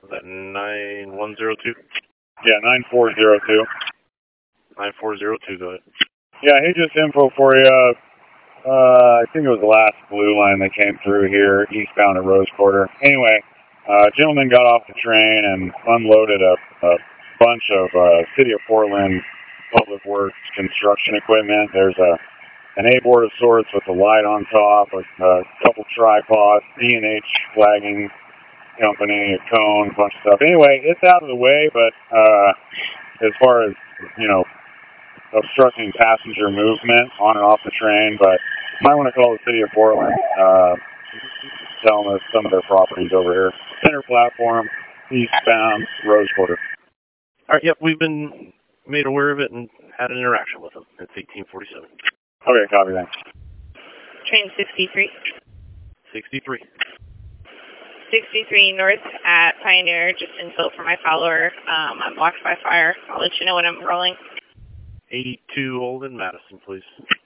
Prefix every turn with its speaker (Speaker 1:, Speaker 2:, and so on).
Speaker 1: That 9102?
Speaker 2: Yeah, 9402.
Speaker 1: 9402, go ahead.
Speaker 2: Yeah, hey, just info for you. I think it was the last blue line that came through here, eastbound at Rose Quarter. Anyway, gentleman got off the train and unloaded a bunch of City of Portland Public Works construction equipment. There's an A-board of sorts with a light on top, a couple tripods, E&H flagging company, a cone, a bunch of stuff. Anyway, it's out of the way, but as far as, obstructing passenger movement on and off the train, but might want to call the City of Portland, tell them that some of their properties over here. Center platform, eastbound, Rose Quarter.
Speaker 1: All right, yep, we've been made aware of it and had an interaction with them. It's 1847.
Speaker 2: Okay, copy, thanks.
Speaker 3: Train 63.
Speaker 1: 63.
Speaker 3: 63 north at Pioneer, just info for my follower. I'm blocked by fire. I'll let you know when I'm rolling.
Speaker 1: 82 Old and Madison, please.